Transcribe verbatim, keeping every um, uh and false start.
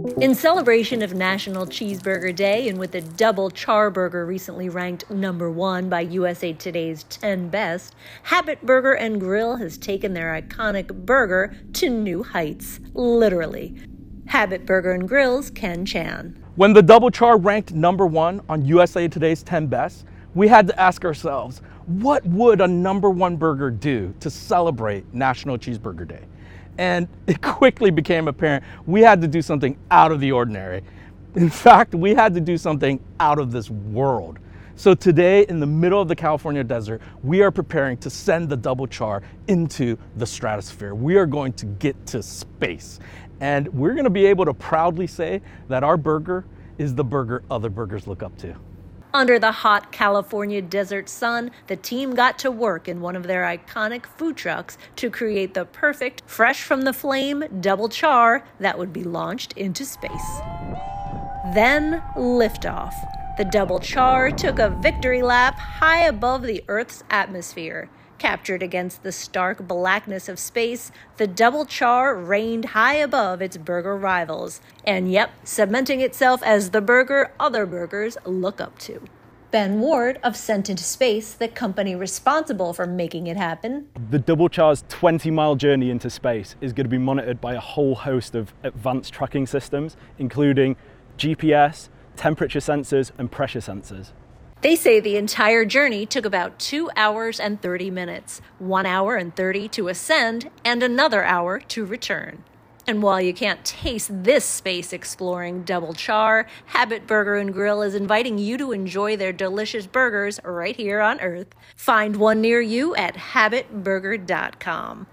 In celebration of National Cheeseburger Day, and with the double char burger recently ranked number one by U S A Today's ten Best, Habit Burger and Grill has taken their iconic burger to new heights, literally. Habit Burger and Grill's Ken Chan. When the double char ranked number one on U S A Today's ten Best, we had to ask ourselves, what would a number one burger do to celebrate National Cheeseburger Day? And it quickly became apparent we had to do something out of the ordinary. In fact, we had to do something out of this world. So today, in the middle of the California desert, we are preparing to send the double char into the stratosphere. We are going to get to space. And we're going to be able to proudly say that our burger is the burger other burgers look up to. Under the hot California desert sun, the team got to work in one of their iconic food trucks to create the perfect, fresh from the flame double char that would be launched into space. Then, liftoff. The double char took a victory lap high above the Earth's atmosphere. Captured against the stark blackness of space, the double char reigned high above its burger rivals, and yep, cementing itself as the burger other burgers look up to. Ben Ward of Sent into Space, the company responsible for making it happen. The double char's twenty mile journey into space is going to be monitored by a whole host of advanced tracking systems, including G P S, temperature sensors, and pressure sensors. They say the entire journey took about two hours and thirty minutes, one hour and thirty to ascend, and another hour to return. And while you can't taste this space-exploring double char, Habit Burger and Grill is inviting you to enjoy their delicious burgers right here on Earth. Find one near you at habit burger dot com.